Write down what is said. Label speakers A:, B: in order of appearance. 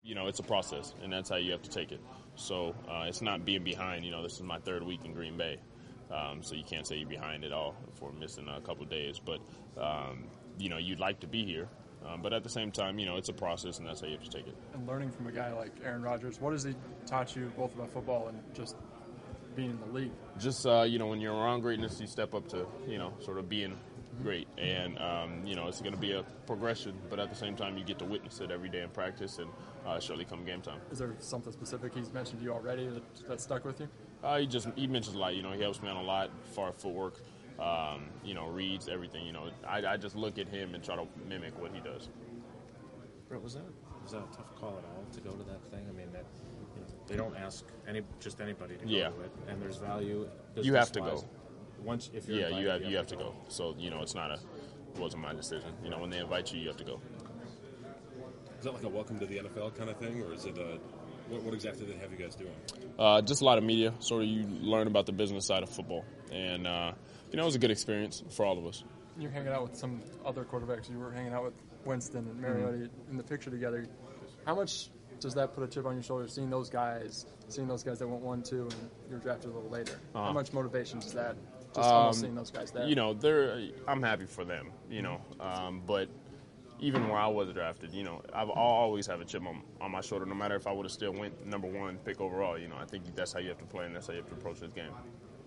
A: It's a process, and that's how you have to take it. So it's not being behind. This is my third week in Green Bay, so you can't say you're behind at all for missing a couple of days. But, you'd like to be here. But at the same time, it's a process, and that's how you have to take it.
B: And learning from a guy like Aaron Rodgers, what has he taught you both about football and just being in the league?
A: Just, when you're around greatness, you step up to, sort of being great. And, it's going to be a progression, but at the same time, you get to witness it every day in practice and surely come game time.
B: Is there something specific he's mentioned to you already that stuck with you?
A: He mentions a lot. He helps me out a lot for footwork, reads everything. I just look at him and try to mimic what he does.
C: Brett, was that a tough call at all to go to that thing? I mean, they don't ask anybody to go to it, and there's value.
A: You have to go.
C: Once if you're
A: invited, you have to go. So it wasn't my decision. When they invite you, you have to go.
D: Is that like a welcome to the NFL kind of thing, or is it what exactly do they have you guys doing?
A: Just a lot of media. Sort of you learn about the business side of football, and it was a good experience for all of us.
B: You're hanging out with some other quarterbacks. You were hanging out with Winston and Mariota in the picture together. How much does that put a chip on your shoulder, seeing those guys that went 1-2 and you're drafted a little later? How much motivation does that, just almost seeing those guys there?
A: I'm happy for them, but even where I was drafted, I'll always have a chip on my shoulder, no matter if I would have still went number 1 pick overall. I think that's how you have to play, and that's how you have to approach this game.